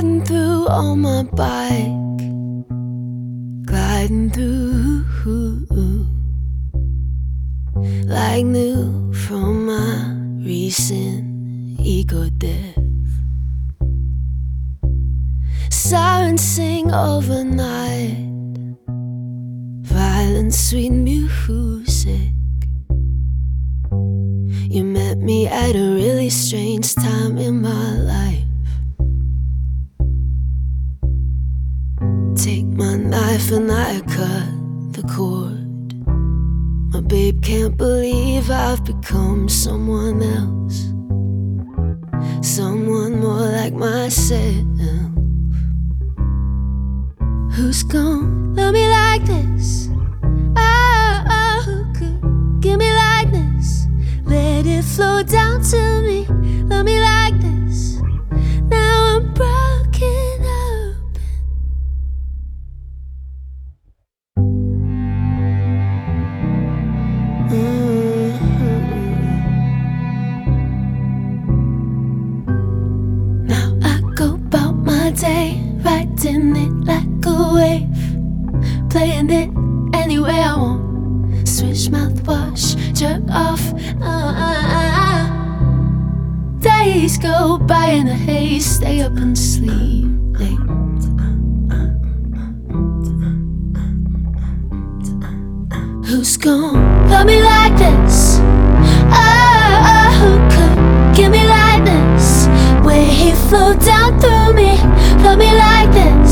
riding through on my bike, gliding through like new from my recent ego death. Sirens sing overnight, violent sweet music. You met me at a really strange time in my life. Take my knife and I cut the cord. My babe can't believe I've become someone else, someone more like myself. Who's gonna love me like this? Oh, who could give me like this? Let it flow down to me. Love me like this. Now I'm broken open. Now I go about my day, riding it like a wave, playing it any way I want. Switch mouthwash, jerk off. Days go by in a haze, stay up and sleep late. Who's gonna love me like this? Oh, who could give me like this? Where he flow down through me, love me like this.